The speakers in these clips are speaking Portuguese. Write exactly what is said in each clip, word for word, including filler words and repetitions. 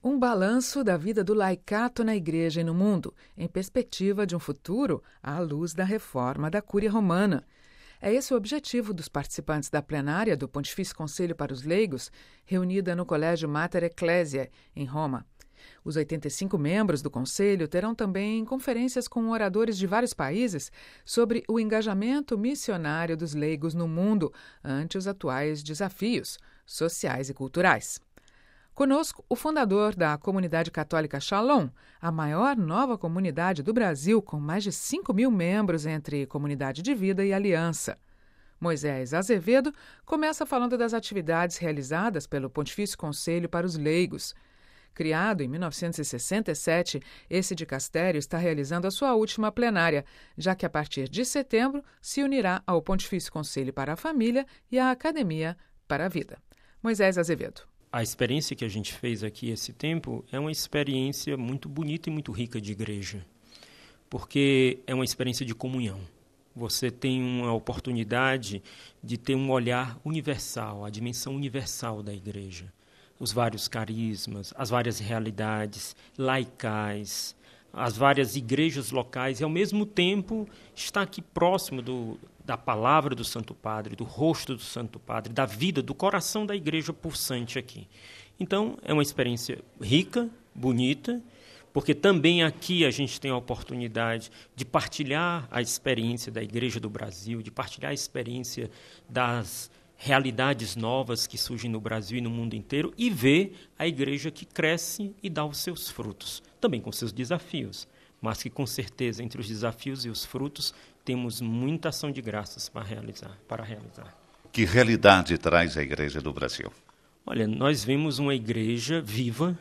Um balanço da vida do laicato na Igreja e no mundo, em perspectiva de um futuro à luz da reforma da Cúria Romana. É esse o objetivo dos participantes da plenária do Pontifício Conselho para os Leigos, reunida no Colégio Mater Ecclesiae, em Roma. Os oitenta e cinco membros do Conselho terão também conferências com oradores de vários países sobre o engajamento missionário dos leigos no mundo ante os atuais desafios sociais e culturais. Conosco, o fundador da Comunidade Católica Shalom, a maior nova comunidade do Brasil, com mais de cinco mil membros entre comunidade de vida e aliança. Moisés Azevedo começa falando das atividades realizadas pelo Pontifício Conselho para os Leigos. Criado em mil novecentos e sessenta e sete, esse dicastério está realizando a sua última plenária, já que a partir de setembro se unirá ao Pontifício Conselho para a Família e à Academia para a Vida. Moisés Azevedo. A experiência que a gente fez aqui esse tempo é uma experiência muito bonita e muito rica de igreja, porque é uma experiência de comunhão. Você tem uma oportunidade de ter um olhar universal, a dimensão universal da igreja, os vários carismas, as várias realidades laicais, as várias igrejas locais, e ao mesmo tempo estar aqui próximo do, da palavra do Santo Padre, do rosto do Santo Padre, da vida, do coração da igreja pulsante aqui. Então, é uma experiência rica, bonita, porque também aqui a gente tem a oportunidade de partilhar a experiência da Igreja do Brasil, de partilhar a experiência das realidades novas que surgem no Brasil e no mundo inteiro e ver a igreja que cresce e dá os seus frutos, também com seus desafios, mas que com certeza entre os desafios e os frutos temos muita ação de graças para realizar, para realizar. Que realidade traz a Igreja do Brasil? Olha, nós vemos uma igreja viva,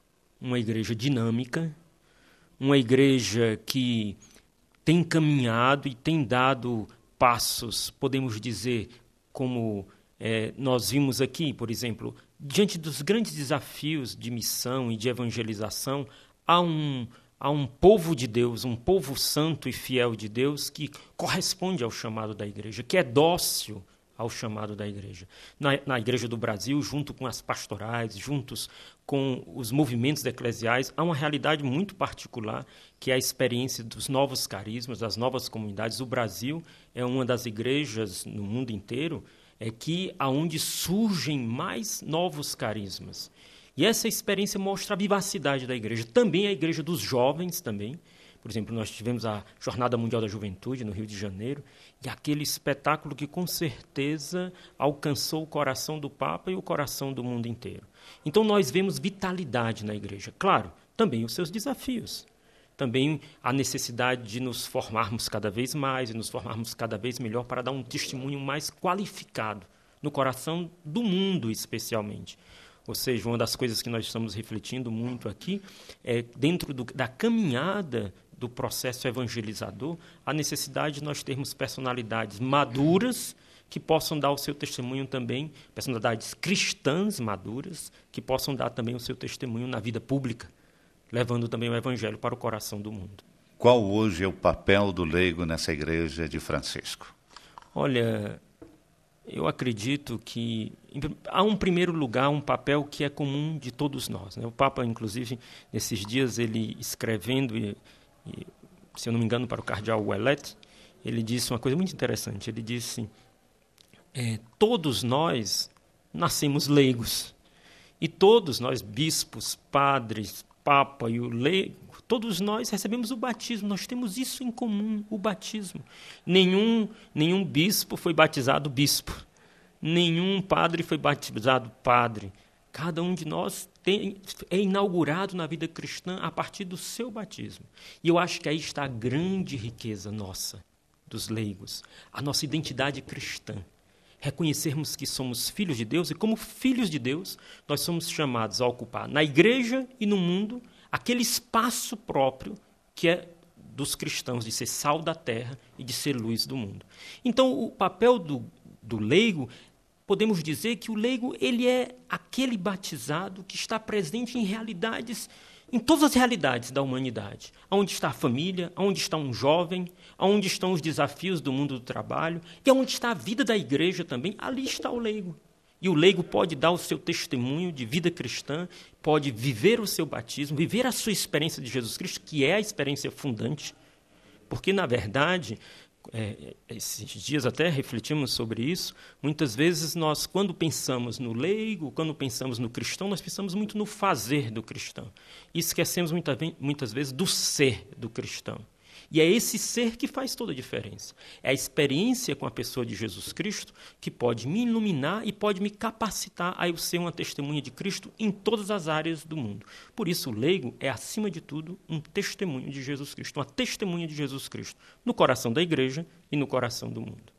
uma igreja dinâmica, uma igreja que tem caminhado e tem dado passos, podemos dizer, como é, nós vimos aqui, por exemplo, diante dos grandes desafios de missão e de evangelização, há um, há um povo de Deus, um povo santo e fiel de Deus que corresponde ao chamado da igreja, que é dócil ao chamado da igreja. Na, na Igreja do Brasil, junto com as pastorais, juntos com os movimentos eclesiais, há uma realidade muito particular, que é a experiência dos novos carismas, das novas comunidades. O Brasil é uma das igrejas no mundo inteiro é que aonde surgem mais novos carismas. E essa experiência mostra a vivacidade da igreja. Também a igreja dos jovens, também. Por exemplo, nós tivemos a Jornada Mundial da Juventude no Rio de Janeiro, e aquele espetáculo que, com certeza, alcançou o coração do Papa e o coração do mundo inteiro. Então, nós vemos vitalidade na igreja. Claro, também os seus desafios. Também a necessidade de nos formarmos cada vez mais e nos formarmos cada vez melhor para dar um testemunho mais qualificado no coração do mundo, especialmente. Ou seja, uma das coisas que nós estamos refletindo muito aqui é, dentro do, da caminhada do processo evangelizador, a necessidade de nós termos personalidades maduras que possam dar o seu testemunho também, personalidades cristãs maduras, que possam dar também o seu testemunho na vida pública, levando também o evangelho para o coração do mundo. Qual hoje é o papel do leigo nessa igreja de Francisco? Olha, eu acredito que há um primeiro lugar, um papel que é comum de todos nós, né? O Papa, inclusive, nesses dias, ele escrevendo, e, e, se eu não me engano, para o cardeal Ouellet, ele disse uma coisa muito interessante. Ele disse, é, todos nós nascemos leigos, e todos nós, bispos, padres, Papa e o leigo, todos nós recebemos o batismo, nós temos isso em comum, o batismo. Nenhum, nenhum bispo foi batizado bispo, nenhum padre foi batizado padre. Cada um de nós tem, é inaugurado na vida cristã a partir do seu batismo. E eu acho que aí está a grande riqueza nossa, dos leigos, a nossa identidade cristã. Reconhecermos que somos filhos de Deus e, como filhos de Deus, nós somos chamados a ocupar na igreja e no mundo aquele espaço próprio que é dos cristãos, de ser sal da terra e de ser luz do mundo. Então, o papel do, do leigo, podemos dizer que o leigo ele é aquele batizado que está presente em realidades, em todas as realidades da humanidade. Onde está a família, onde está um jovem, onde estão os desafios do mundo do trabalho, e onde está a vida da igreja também, ali está o leigo. E o leigo pode dar o seu testemunho de vida cristã, pode viver o seu batismo, viver a sua experiência de Jesus Cristo, que é a experiência fundante. Porque, na verdade, é, esses dias até refletimos sobre isso, muitas vezes nós, quando pensamos no leigo, quando pensamos no cristão, nós pensamos muito no fazer do cristão. E esquecemos muita, muitas vezes do ser do cristão. E é esse ser que faz toda a diferença. É a experiência com a pessoa de Jesus Cristo que pode me iluminar e pode me capacitar a eu ser uma testemunha de Cristo em todas as áreas do mundo. Por isso, o leigo é, acima de tudo, um testemunho de Jesus Cristo, uma testemunha de Jesus Cristo no coração da igreja e no coração do mundo.